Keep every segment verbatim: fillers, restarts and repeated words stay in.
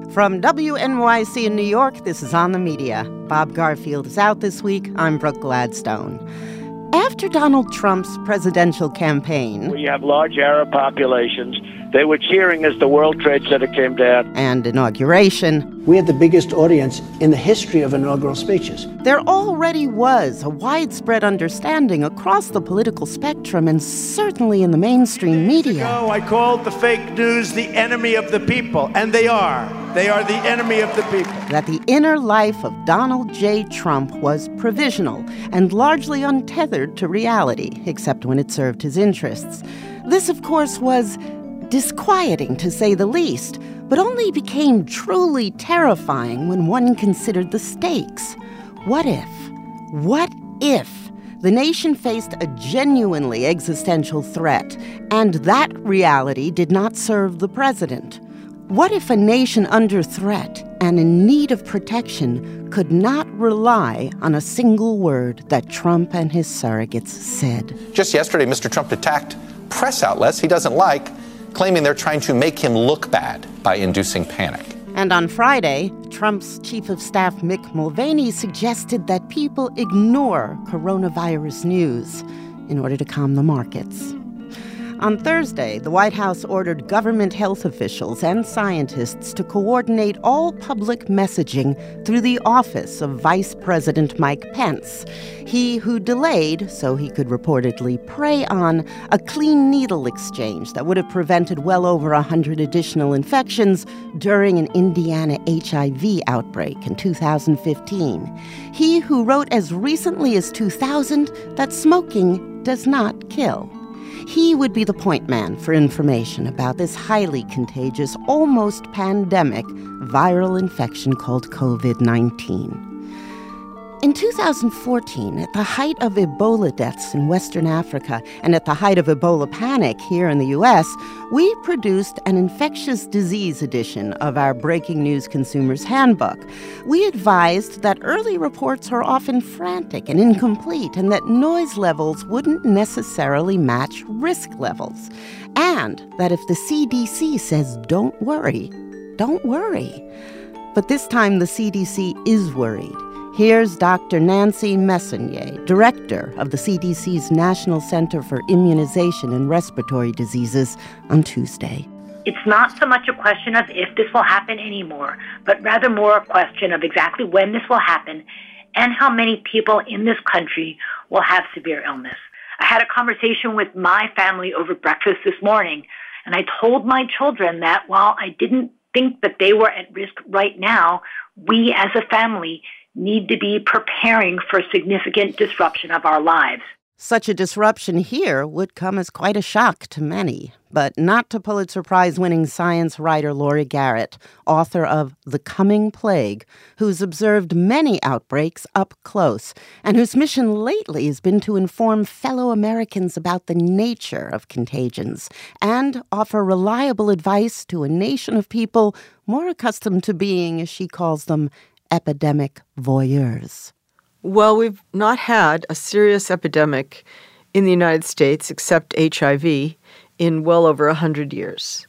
From W N Y C in New York, this is On the Media. Bob Garfield is out this week. I'm Brooke Gladstone. After Donald Trump's presidential campaign, we have large Arab populations. They were cheering as the World Trade Center came down. And inauguration, we had the biggest audience in the history of inaugural speeches. There already was a widespread understanding across the political spectrum and certainly in the mainstream media. Ago, I called the fake news the enemy of the people, and they are. They are the enemy of the people. That the inner life of Donald J. Trump was provisional and largely untethered to reality, except when it served his interests. This, of course, was disquieting, to say the least, but only became truly terrifying when one considered the stakes. What if, what if the nation faced a genuinely existential threat, and that reality did not serve the president? What if a nation under threat and in need of protection could not rely on a single word that Trump and his surrogates said? Just yesterday, Mister Trump attacked press outlets he doesn't like, claiming they're trying to make him look bad by inducing panic. And on Friday, Trump's chief of staff Mick Mulvaney suggested that people ignore coronavirus news in order to calm the markets. On Thursday, the White House ordered government health officials and scientists to coordinate all public messaging through the office of Vice President Mike Pence, he who delayed, so he could reportedly prey on, a clean needle exchange that would have prevented well over one hundred additional infections during an Indiana H I V outbreak in two thousand fifteen. He who wrote as recently as two thousand that smoking does not kill. He would be the point man for information about this highly contagious, almost pandemic viral infection called covid nineteen. In two thousand fourteen, at the height of Ebola deaths in Western Africa and at the height of Ebola panic here in the U S, we produced an infectious disease edition of our Breaking News Consumer's Handbook. We advised that early reports are often frantic and incomplete and that noise levels wouldn't necessarily match risk levels. And that if the C D C says don't worry, don't worry. But this time the C D C is worried. Here's Doctor Nancy Messonnier, director of the C D C's National Center for Immunization and Respiratory Diseases, on Tuesday. It's not so much a question of if this will happen anymore, but rather more a question of exactly when this will happen and how many people in this country will have severe illness. I had a conversation with my family over breakfast this morning, and I told my children that while I didn't think that they were at risk right now, we as a family need to be preparing for significant disruption of our lives. Such a disruption here would come as quite a shock to many, but not to Pulitzer Prize-winning science writer Laurie Garrett, author of The Coming Plague, who's observed many outbreaks up close, and whose mission lately has been to inform fellow Americans about the nature of contagions and offer reliable advice to a nation of people more accustomed to being, as she calls them, epidemic voyeurs. Well, we've not had a serious epidemic in the United States, except H I V, in well over one hundred years.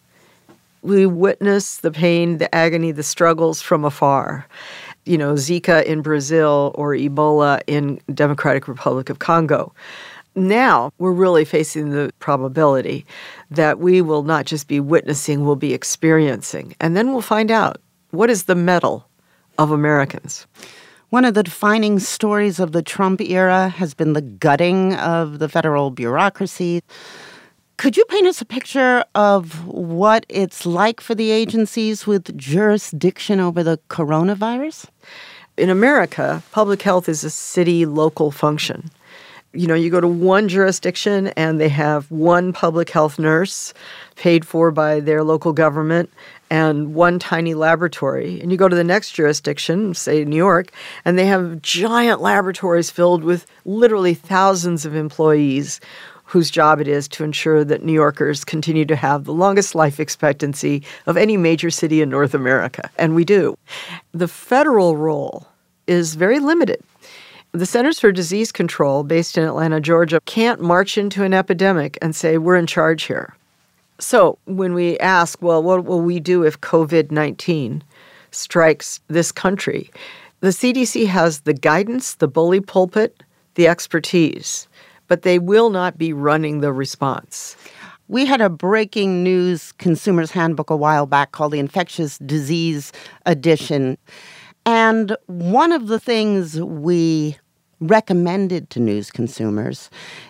We witness the pain, the agony, the struggles from afar. You know, Zika in Brazil or Ebola in Democratic Republic of Congo. Now we're really facing the probability that we will not just be witnessing, we'll be experiencing. And then we'll find out, what is the mettle of Americans? One of the defining stories of the Trump era has been the gutting of the federal bureaucracy. Could you paint us a picture of what it's like for the agencies with jurisdiction over the coronavirus? In America, public health is a city local function. You know, you go to one jurisdiction and they have one public health nurse paid for by their local government and one tiny laboratory. And you go to the next jurisdiction, say New York, and they have giant laboratories filled with literally thousands of employees whose job it is to ensure that New Yorkers continue to have the longest life expectancy of any major city in North America. And we do. The federal role is very limited. The Centers for Disease Control, based in Atlanta, Georgia, can't march into an epidemic and say, we're in charge here. So when we ask, well, what will we do if covid nineteen strikes this country. The C D C has the guidance, the bully pulpit, the expertise, but they will not be running the response. We had a breaking news consumer's handbook a while back called the Infectious Disease Edition. And one of the things we recommended to news consumers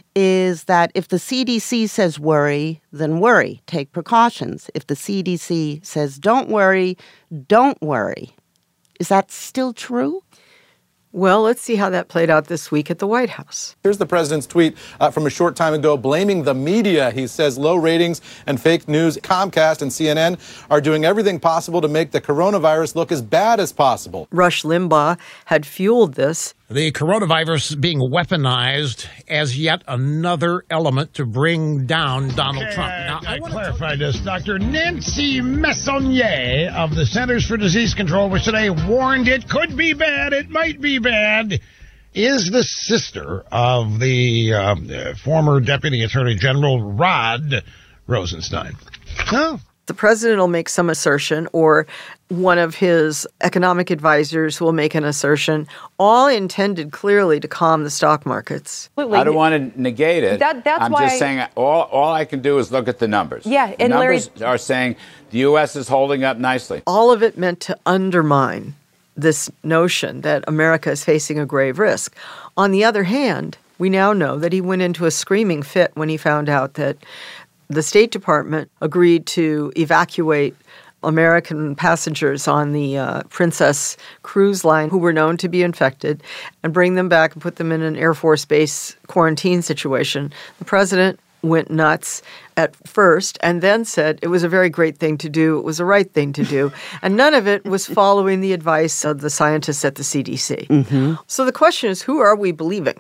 is that if the C D C says worry, then worry. Take precautions. If the C D C says don't worry, don't worry. Is that still true? Well, let's see how that played out this week at the White House. Here's the president's tweet uh, from a short time ago blaming the media. He says low ratings and fake news. Comcast and C N N are doing everything possible to make the coronavirus look as bad as possible. Rush Limbaugh had fueled this. The coronavirus being weaponized as yet another element to bring down Donald okay, Trump. Now, I, I want to clarify this. Doctor Nancy Messonnier of the Centers for Disease Control, which today warned it could be bad, it might be bad, is the sister of the uh, former Deputy Attorney General Rod Rosenstein. Oh. The president will make some assertion, or one of his economic advisors will make an assertion, all intended clearly to calm the stock markets. I don't want to negate it. That, that's I'm why just saying all, all I can do is look at the numbers. Yeah, and the numbers Larry, are saying the U S is holding up nicely. All of it meant to undermine this notion that America is facing a grave risk. On the other hand, we now know that he went into a screaming fit when he found out that the State Department agreed to evacuate American passengers on the uh, Princess cruise line who were known to be infected and bring them back and put them in an Air Force Base quarantine situation. The president went nuts at first and then said it was a very great thing to do. It was the right thing to do. And none of it was following the advice of the scientists at the C D C. Mm-hmm. So the question is, who are we believing?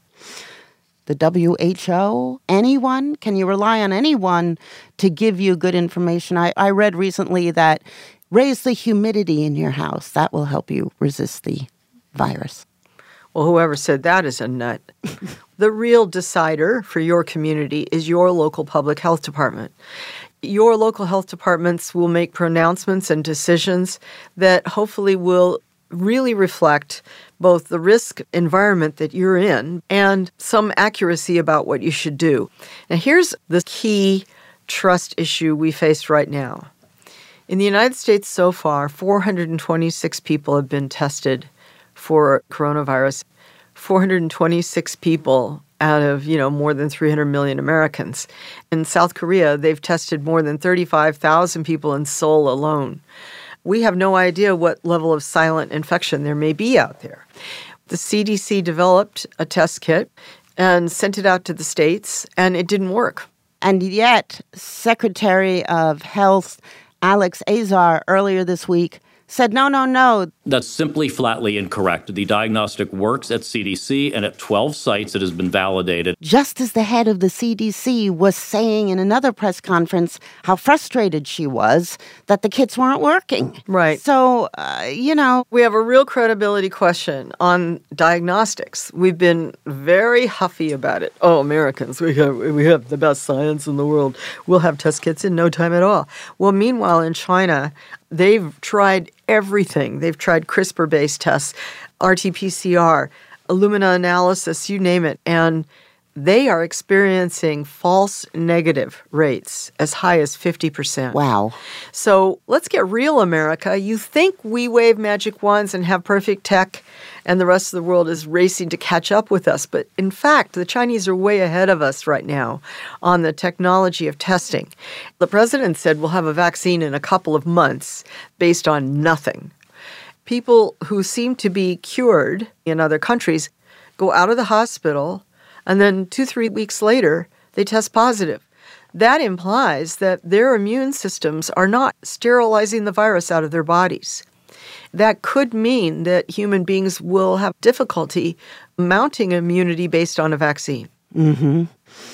The W H O? Anyone? Can you rely on anyone to give you good information? I, I read recently that raise the humidity in your house. That will help you resist the virus. Well, whoever said that is a nut. The real decider for your community is your local public health department. Your local health departments will make pronouncements and decisions that hopefully will really reflect both the risk environment that you're in and some accuracy about what you should do. Now, here's the key trust issue we face right now. In the United States so far, four hundred twenty-six people have been tested for coronavirus. four hundred twenty-six people out of, you know, more than three hundred million Americans. In South Korea, they've tested more than thirty-five thousand people in Seoul alone. We have no idea what level of silent infection there may be out there. The C D C developed a test kit and sent it out to the states, and it didn't work. And yet, Secretary of Health Alex Azar earlier this week said, no, no, no. That's simply flatly incorrect. The diagnostic works at C D C, and at twelve sites it has been validated. Just as the head of the C D C was saying in another press conference how frustrated she was that the kits weren't working. Right. So, uh, you know. We have a real credibility question on diagnostics. We've been very huffy about it. Oh, Americans, we have, we have the best science in the world. We'll have test kits in no time at all. Well, meanwhile, in China, they've tried everything. They've tried CRISPR-based tests, R T P C R, Illumina analysis, you name it. And they are experiencing false negative rates as high as fifty percent. Wow. So let's get real, America. You think we wave magic wands and have perfect tech and the rest of the world is racing to catch up with us. But in fact, the Chinese are way ahead of us right now on the technology of testing. The president said we'll have a vaccine in a couple of months based on nothing. People who seem to be cured in other countries go out of the hospital, and then two, three weeks later, they test positive. That implies that their immune systems are not sterilizing the virus out of their bodies. That could mean that human beings will have difficulty mounting immunity based on a vaccine. Mm-hmm.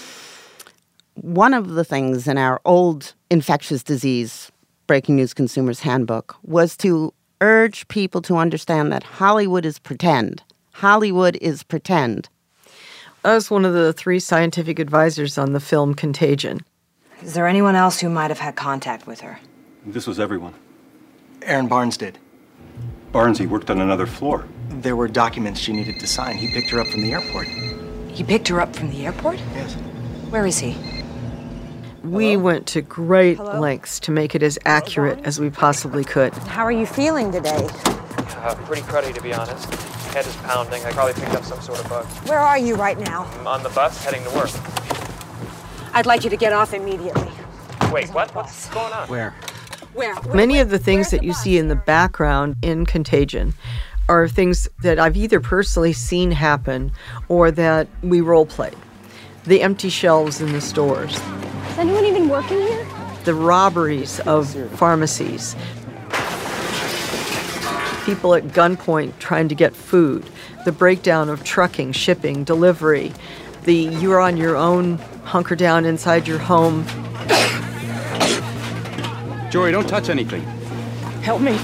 One of the things in our old infectious disease Breaking News Consumer's Handbook was to urge people to understand that Hollywood is pretend. Hollywood is pretend. I was one of the three scientific advisors on the film Contagion. Is there anyone else who might have had contact with her? This was everyone. Aaron Barnes did. Barnesy worked on another floor. There were documents she needed to sign. He picked her up from the airport. He picked her up from the airport? Yes. Where is he? We Hello? went to great Hello? lengths to make it as accurate as we possibly could. How are you feeling today? Uh, pretty cruddy, to be honest. Head is pounding. I probably picked up some sort of bug. Where are you right now? I'm on the bus heading to work. I'd like you to get off immediately. Wait, what? What's going on? Where? Where? Where Many where, of the things that you see in the background in Contagion are things that I've either personally seen happen or that we role play. The empty shelves in the stores. Is anyone even working here? The robberies of pharmacies. People at gunpoint trying to get food. The breakdown of trucking, shipping, delivery. The you're on your own, hunker down inside your home. Jory, don't touch anything. Help me.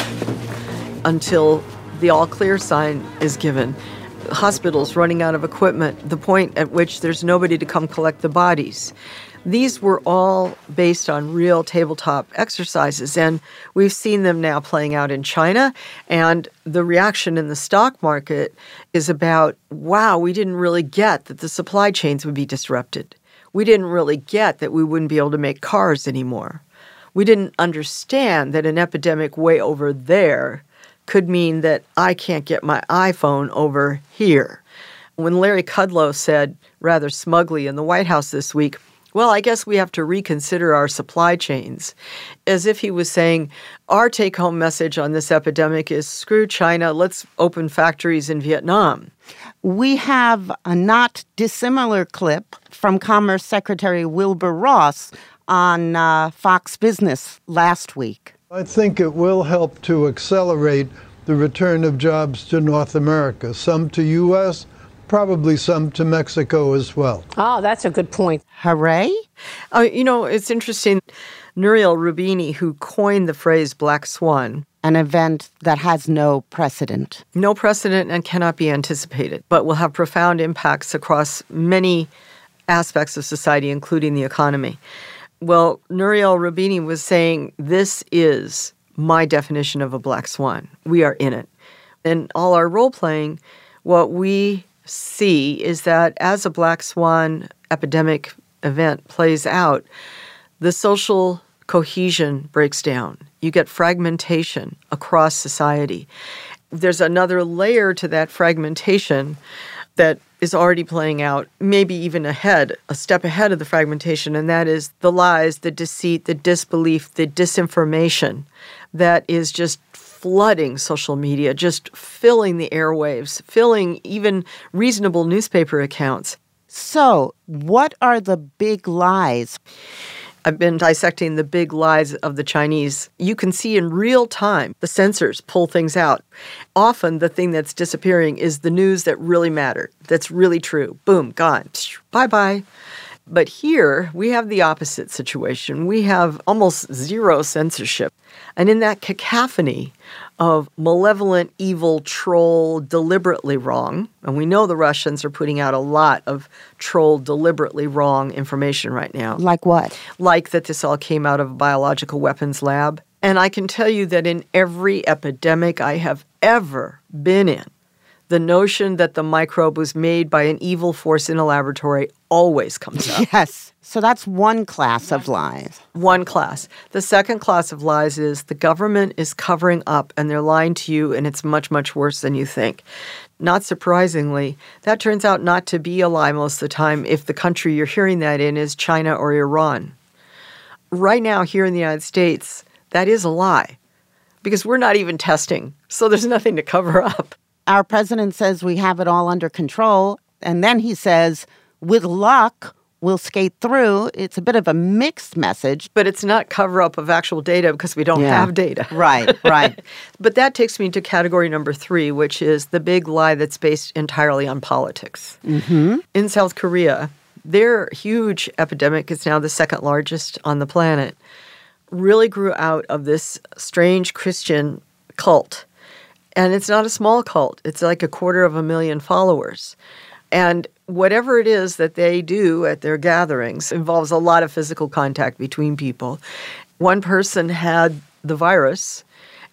Until the all clear sign is given. Hospitals running out of equipment, the point at which there's nobody to come collect the bodies. These were all based on real tabletop exercises, and we've seen them now playing out in China, and the reaction in the stock market is about, wow, we didn't really get that the supply chains would be disrupted. We didn't really get that we wouldn't be able to make cars anymore. We didn't understand that an epidemic way over there could mean that I can't get my iPhone over here. When Larry Kudlow said rather smugly in the White House this week, well, I guess we have to reconsider our supply chains, as if he was saying, our take-home message on this epidemic is screw China, let's open factories in Vietnam. We have a not dissimilar clip from Commerce Secretary Wilbur Ross on uh, Fox Business last week. I think it will help to accelerate the return of jobs to North America, some to U S, probably some to Mexico as well. Oh, that's a good point. Hooray? Uh, you know, it's interesting. Nouriel Roubini, who coined the phrase Black Swan, an event that has no precedent. No precedent and cannot be anticipated, but will have profound impacts across many aspects of society, including the economy. Well, Nouriel Roubini was saying, this is my definition of a black swan. We are in it. In all our role-playing, what we see is that as a black swan epidemic event plays out, the social cohesion breaks down. You get fragmentation across society. There's another layer to that fragmentation that is already playing out, maybe even ahead, a step ahead of the fragmentation, and that is the lies, the deceit, the disbelief, the disinformation that is just flooding social media, just filling the airwaves, filling even reasonable newspaper accounts. So, what are the big lies? I've been dissecting the big lies of the Chinese. You can see in real time the censors pull things out. Often the thing that's disappearing is the news that really mattered, that's really true. Boom, gone. Bye-bye. But here we have the opposite situation. We have almost zero censorship. And in that cacophony of malevolent, evil, troll, deliberately wrong, and we know the Russians are putting out a lot of troll, deliberately wrong information right now. Like what? Like that this all came out of a biological weapons lab. And I can tell you that in every epidemic I have ever been in, the notion that the microbe was made by an evil force in a laboratory always comes up. Yes. So that's one class of lies. One class. The second class of lies is the government is covering up and they're lying to you, and it's much, much worse than you think. Not surprisingly, that turns out not to be a lie most of the time if the country you're hearing that in is China or Iran. Right now here in the United States, that is a lie because we're not even testing, so there's nothing to cover up. Our president says we have it all under control, and then he says, with luck, we'll skate through. It's a bit of a mixed message. But it's not cover-up of actual data because we don't yeah. have data. Right, right. But that takes me to category number three, which is the big lie that's based entirely on politics. Mm-hmm. In South Korea, their huge epidemic is now the second largest on the planet, really grew out of this strange Christian cult. And it's not a small cult. It's like a quarter of a million followers. And whatever it is that they do at their gatherings involves a lot of physical contact between people. One person had the virus,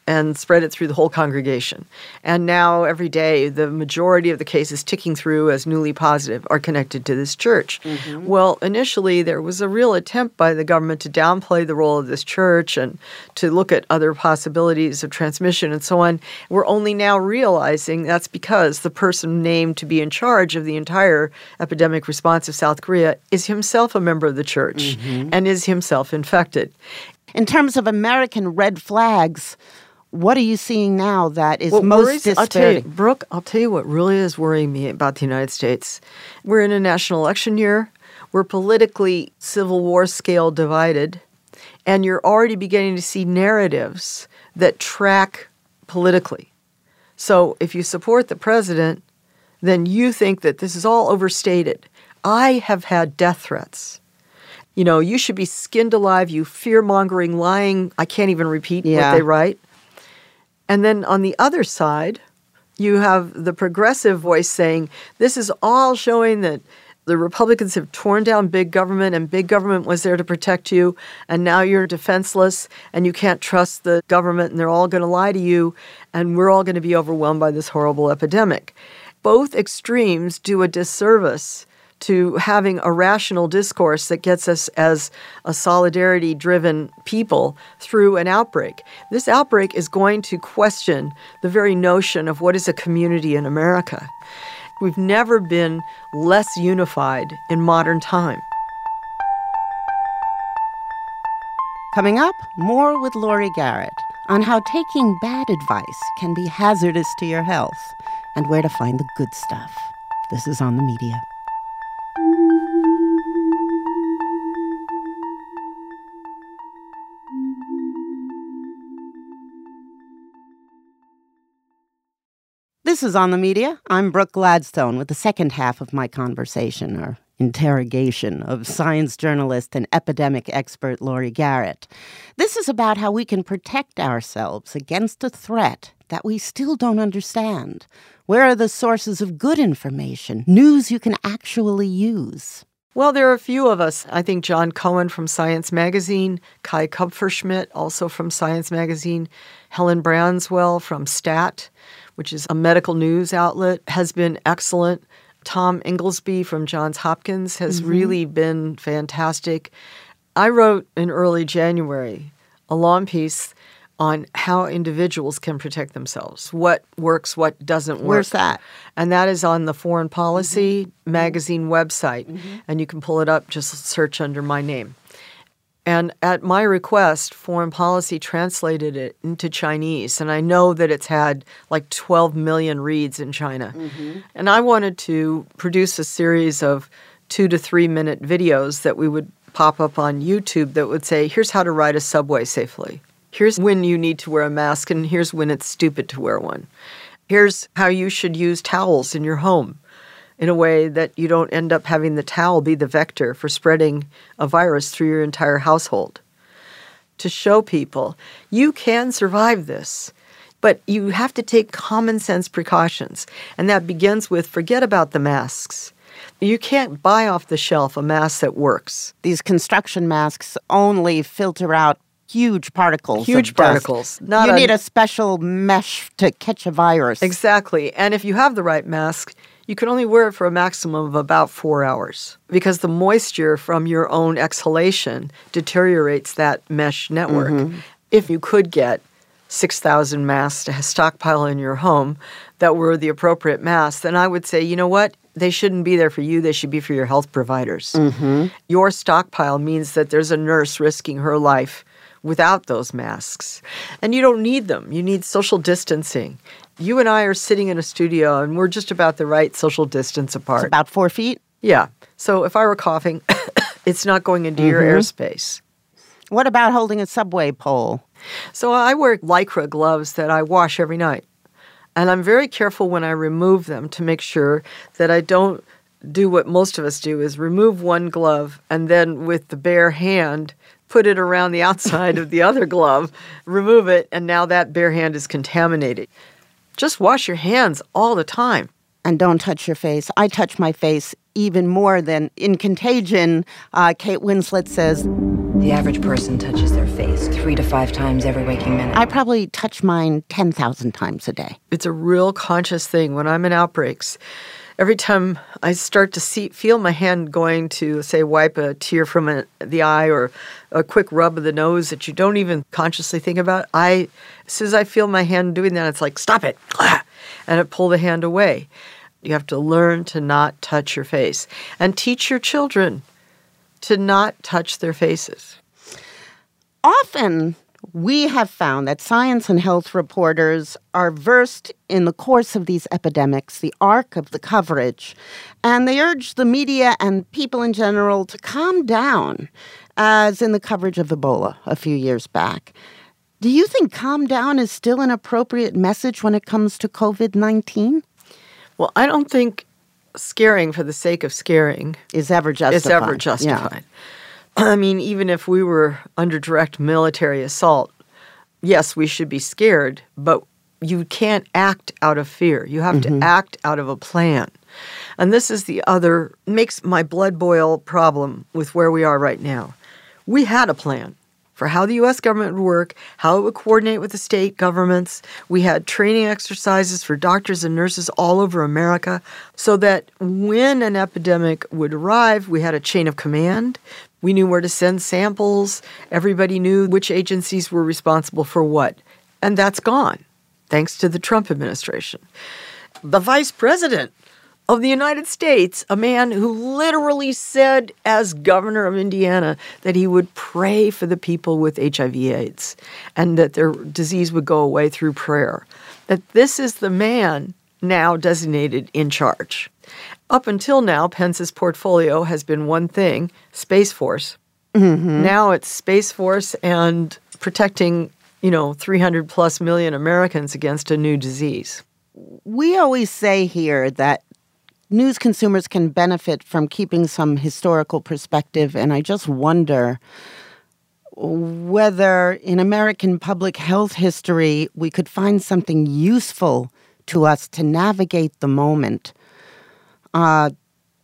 and spread it through the whole congregation. And now every day, the majority of the cases ticking through as newly positive are connected to this church. Mm-hmm. Well, initially, there was a real attempt by the government to downplay the role of this church and to look at other possibilities of transmission and so on. We're only now realizing that's because the person named to be in charge of the entire epidemic response of South Korea is himself a member of the church mm-hmm. and is himself infected. In terms of American red flags, what are you seeing now that is what most worries, dispiriting? I'll tell you, Brooke, I'll tell you what really is worrying me about the United States. We're in a national election year. We're politically Civil War scale divided. And you're already beginning to see narratives that track politically. So if you support the president, then you think that this is all overstated. I have had death threats. You know, you should be skinned alive, you fear-mongering, lying, I can't even repeat yeah. what they write. And then on the other side, you have the progressive voice saying, this is all showing that the Republicans have torn down big government and big government was there to protect you, and now you're defenseless and you can't trust the government and they're all going to lie to you and we're all going to be overwhelmed by this horrible epidemic. Both extremes do a disservice to having a rational discourse that gets us as a solidarity-driven people through an outbreak. This outbreak is going to question the very notion of what is a community in America. We've never been less unified in modern time. Coming up, more with Laurie Garrett on how taking bad advice can be hazardous to your health and where to find the good stuff. This is On the Media. This is On the Media. I'm Brooke Gladstone with the second half of my conversation, or interrogation, of science journalist and epidemic expert Laurie Garrett. This is about how we can protect ourselves against a threat that we still don't understand. Where are the sources of good information, news you can actually use? Well, there are a few of us. I think John Cohen from Science Magazine, Kai Kupferschmidt, also from Science Magazine, Helen Branswell from STAT, which is a medical news outlet, has been excellent. Tom Inglesby from Johns Hopkins has mm-hmm. really been fantastic. I wrote in early January a long piece on how individuals can protect themselves, what works, what doesn't work. Where's that? And that is on the Foreign Policy mm-hmm. magazine website, mm-hmm. and you can pull it up, just search under my name. And at my request, Foreign Policy translated it into Chinese, and I know that it's had like twelve million reads in China. Mm-hmm. And I wanted to produce a series of two to three minute videos that we would pop up on YouTube that would say, here's how to ride a subway safely. Here's when you need to wear a mask, and here's when it's stupid to wear one. Here's how you should use towels in your home in a way that you don't end up having the towel be the vector for spreading a virus through your entire household. To show people, you can survive this, but you have to take common sense precautions. And that begins with forget about the masks. You can't buy off the shelf a mask that works. These construction masks only filter out huge particles. Huge particles. Not you a, need a special mesh to catch a virus. Exactly. And if you have the right mask, you can only wear it for a maximum of about four hours because the moisture from your own exhalation deteriorates that mesh network. Mm-hmm. If you could get six thousand masks to stockpile in your home that were the appropriate masks, then I would say, you know what? They shouldn't be there for you. They should be for your health providers. Mm-hmm. Your stockpile means that there's a nurse risking her life without those masks. And you don't need them. You need social distancing. You and I are sitting in a studio, and we're just about the right social distance apart. It's about four feet? Yeah. So if I were coughing, it's not going into mm-hmm. your airspace. What about holding a subway pole? So I wear Lycra gloves that I wash every night. And I'm very careful when I remove them to make sure that I don't do what most of us do, is remove one glove and then with the bare hand put it around the outside of the other glove, remove it, and now that bare hand is contaminated. Just wash your hands all the time. And don't touch your face. I touch my face even more than in Contagion. Uh, Kate Winslet says, the average person touches their face three to five times every waking minute. I probably touch mine ten thousand times a day. It's a real conscious thing. When I'm in outbreaks, every time I start to see, feel my hand going to, say, wipe a tear from a, the eye or a quick rub of the nose that you don't even consciously think about, I, as soon as I feel my hand doing that, it's like, stop it, and I pull the hand away. You have to learn to not touch your face and teach your children to not touch their faces. Often, we have found that science and health reporters are versed in the course of these epidemics, the arc of the coverage, and they urge the media and people in general to calm down, as in the coverage of Ebola a few years back. Do you think calm down is still an appropriate message when it comes to covid nineteen? Well, I don't think scaring for the sake of scaring is ever justified. Is ever justified. Yeah. I mean, even if we were under direct military assault, yes, we should be scared, but you can't act out of fear. You have mm-hmm. to act out of a plan. And this is the other, makes my blood boil problem with where we are right now. We had a plan for how the U S government would work, how it would coordinate with the state governments. We had training exercises for doctors and nurses all over America so that when an epidemic would arrive, we had a chain of command. We knew where to send samples. Everybody knew which agencies were responsible for what. And that's gone, thanks to the Trump administration. The vice president of the United States, a man who literally said as governor of Indiana that he would pray for the people with H I V AIDS and that their disease would go away through prayer, that this is the man now designated in charge. Up until now, Pence's portfolio has been one thing, Space Force. Mm-hmm. Now it's Space Force and protecting, you know, three hundred plus million Americans against a new disease. We always say here that news consumers can benefit from keeping some historical perspective, and I just wonder whether in American public health history we could find something useful to us to navigate the moment. Uh,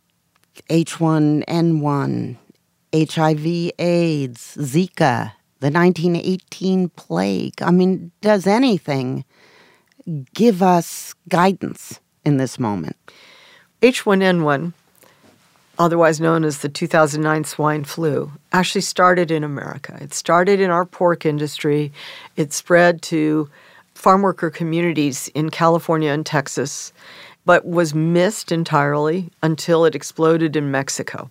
H one N one, H I V AIDS, Zika, the nineteen eighteen plague. I mean, does anything give us guidance in this moment? H one N one, otherwise known as the two thousand nine swine flu, actually started in America. It started in our pork industry. It spread to farm worker communities in California and Texas, but was missed entirely until it exploded in Mexico.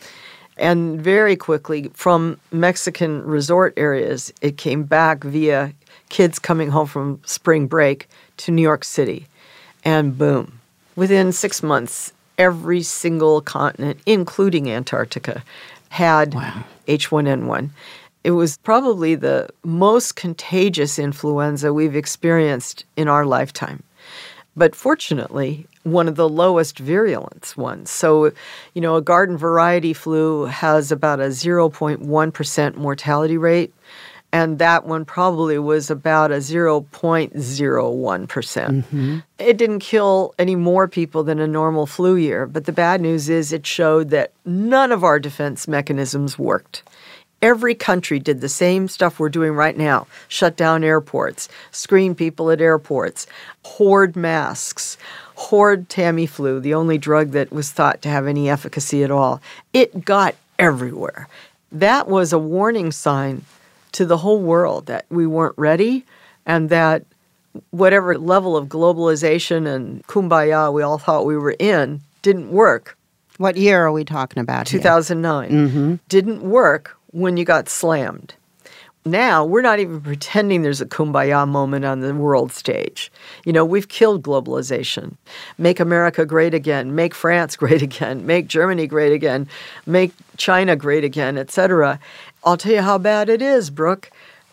And very quickly, from Mexican resort areas, it came back via kids coming home from spring break to New York City. And boom. Within six months, every single continent, including Antarctica, had wow. H one N one. It was probably the most contagious influenza we've experienced in our lifetime. But fortunately, one of the lowest virulence ones. So, you know, a garden variety flu has about a zero point one percent mortality rate, and that one probably was about a zero point zero one percent. Mm-hmm. It didn't kill any more people than a normal flu year, but the bad news is it showed that none of our defense mechanisms worked. Every country did the same stuff we're doing right now. Shut down airports, screen people at airports, hoard masks, hoard Tamiflu, the only drug that was thought to have any efficacy at all. It got everywhere. That was a warning sign to the whole world that we weren't ready and that whatever level of globalization and kumbaya we all thought we were in didn't work. What year are we talking about two thousand nine. Here? Mm-hmm. Didn't work when you got slammed. Now, we're not even pretending there's a kumbaya moment on the world stage. You know, we've killed globalization. Make America great again. Make France great again. Make Germany great again. Make China great again, et cetera. I'll tell you how bad it is, Brooke.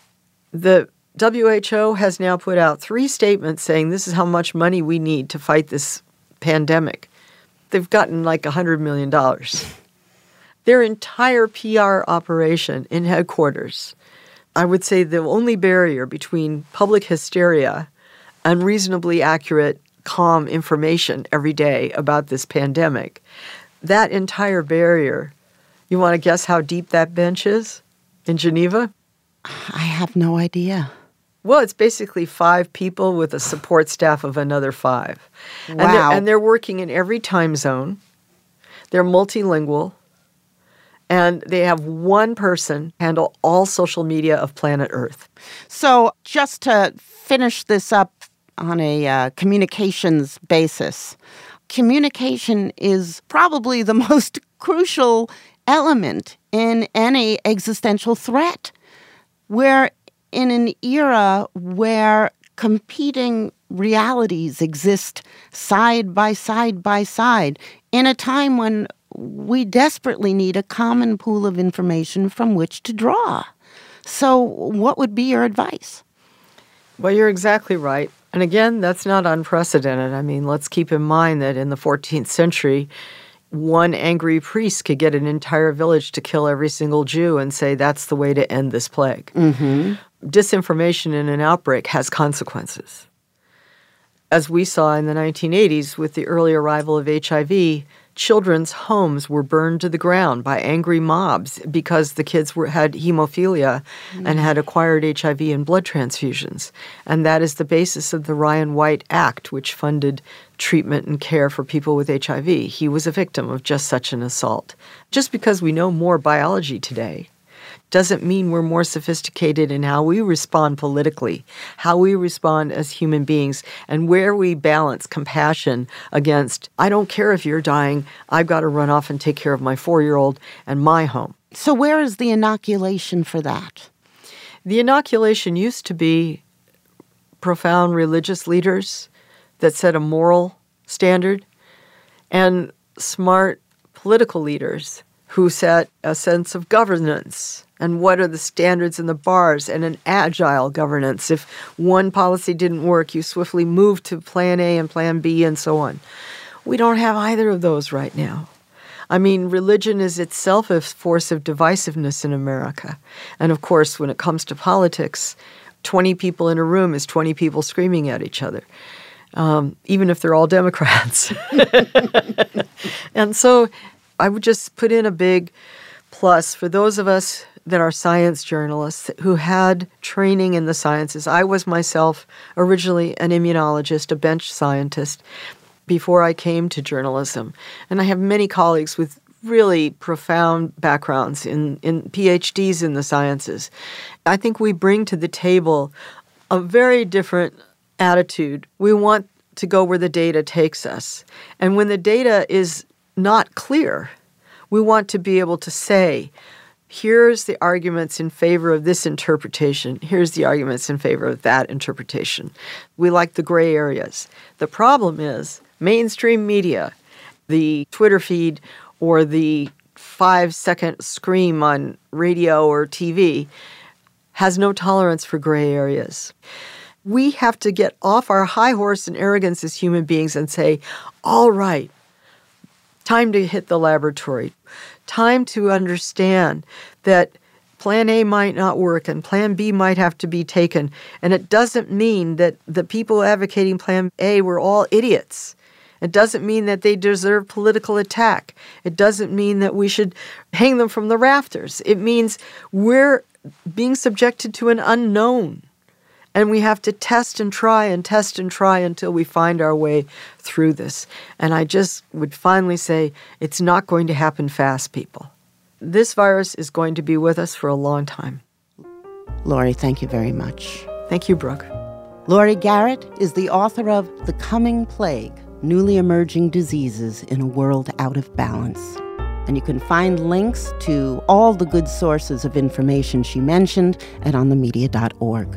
The W H O has now put out three statements saying this is how much money we need to fight this pandemic. They've gotten like one hundred million dollars. Their entire P R operation in headquarters, I would say the only barrier between public hysteria and reasonably accurate, calm information every day about this pandemic, that entire barrier, you want to guess how deep that bench is in Geneva? I have no idea. Well, it's basically five people with a support staff of another five. Wow. And they're, and they're working in every time zone. They're multilingual. And they have one person handle all social media of planet Earth. So just to finish this up on a uh, communications basis, communication is probably the most crucial element in any existential threat. We're in an era where competing realities exist side by side by side in a time when we desperately need a common pool of information from which to draw. So what would be your advice? Well, you're exactly right. And again, that's not unprecedented. I mean, let's keep in mind that in the fourteenth century, one angry priest could get an entire village to kill every single Jew and say that's the way to end this plague. Mm-hmm. Disinformation in an outbreak has consequences. As we saw in the nineteen eighties with the early arrival of H I V, children's homes were burned to the ground by angry mobs because the kids were, had hemophilia mm. and had acquired H I V and blood transfusions. And that is the basis of the Ryan White Act, which funded treatment and care for people with H I V. He was a victim of just such an assault. Just because we know more biology today doesn't mean we're more sophisticated in how we respond politically, how we respond as human beings, and where we balance compassion against, I don't care if you're dying, I've got to run off and take care of my four-year-old and my home. So where is the inoculation for that? The inoculation used to be profound religious leaders that set a moral standard and smart political leaders who set a sense of governance and what are the standards and the bars and an agile governance. If one policy didn't work, you swiftly moved to plan A and plan B and so on. We don't have either of those right now. I mean, religion is itself a force of divisiveness in America. And of course, when it comes to politics, twenty people in a room is twenty people screaming at each other, um, even if they're all Democrats. And so I would just put in a big plus for those of us that are science journalists who had training in the sciences. I was myself originally an immunologist, a bench scientist, before I came to journalism. And I have many colleagues with really profound backgrounds in, in P H Ds in the sciences. I think we bring to the table a very different attitude. We want to go where the data takes us. And when the data is not clear, we want to be able to say, here's the arguments in favor of this interpretation. Here's the arguments in favor of that interpretation. We like the gray areas. The problem is mainstream media, the Twitter feed or the five-second scream on radio or T V has no tolerance for gray areas. We have to get off our high horse and arrogance as human beings and say, all right, time to hit the laboratory. Time to understand that plan A might not work and plan B might have to be taken. And it doesn't mean that the people advocating plan A were all idiots. It doesn't mean that they deserve political attack. It doesn't mean that we should hang them from the rafters. It means we're being subjected to an unknown. And we have to test and try and test and try until we find our way through this. And I just would finally say, it's not going to happen fast, people. This virus is going to be with us for a long time. Laurie, thank you very much. Thank you, Brooke. Laurie Garrett is the author of The Coming Plague, Newly Emerging Diseases in a World Out of Balance. And you can find links to all the good sources of information she mentioned at on the media dot org.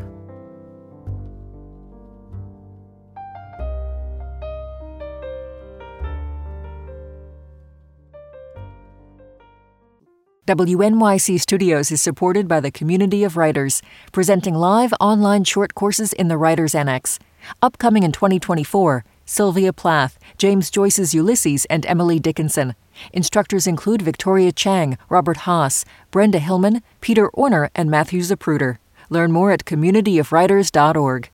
W N Y C Studios is supported by the Community of Writers, presenting live online short courses in the Writers Annex. Upcoming in twenty twenty-four, Sylvia Plath, James Joyce's Ulysses, and Emily Dickinson. Instructors include Victoria Chang, Robert Haas, Brenda Hillman, Peter Orner, and Matthew Zapruder. Learn more at community of writers dot org.